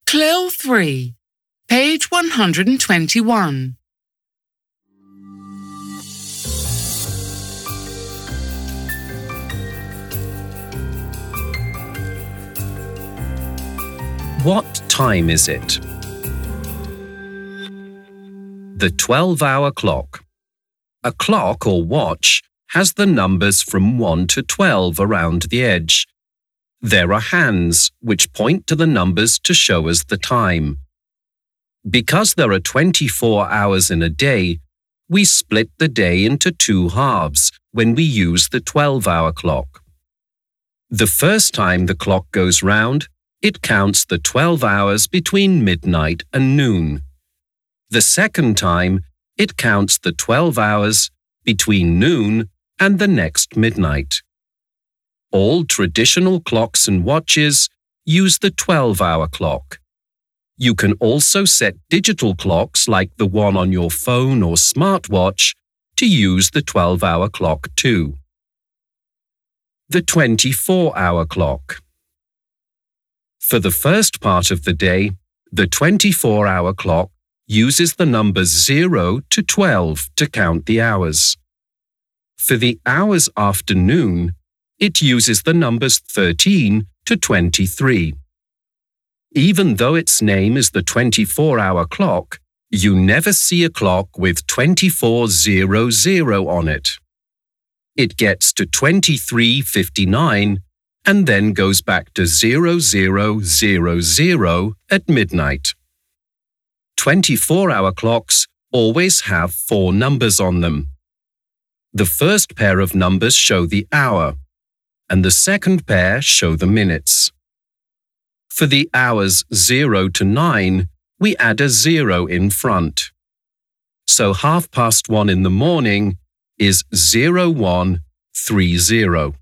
CLIL 3, page 121. What time is it? The 12-hour clock. A clock or watch has the numbers from 1 to 12 around the edge. There are hands which point to the numbers to show us the time. Because there are 24 hours in a day, we split the day into 2 halves when we use the 12-hour clock. The first time the clock goes round, it counts the 12 hours between midnight and noon. The second time, it counts the 12 hours between noon and the next midnight. All traditional clocks and watches use the 12-hour clock. You can also set digital clocks like the one on your phone or smartwatch to use the 12-hour clock too. The 24-hour clock. For the first part of the day, the 24-hour clock uses the numbers 0 to 12 to count the hours. For the hours after noon, it uses the numbers 13 to 23. Even though its name is the 24-hour clock, you never see a clock with 2400 on it. It gets to 23:59 and then goes back to 0000 at midnight. 24-hour clocks always have 4 numbers on them. The first pair of numbers show the hour, and the second pair show the minutes. For the hours 0 to 9, we add a 0 in front. So 1:30 in the morning is 0130.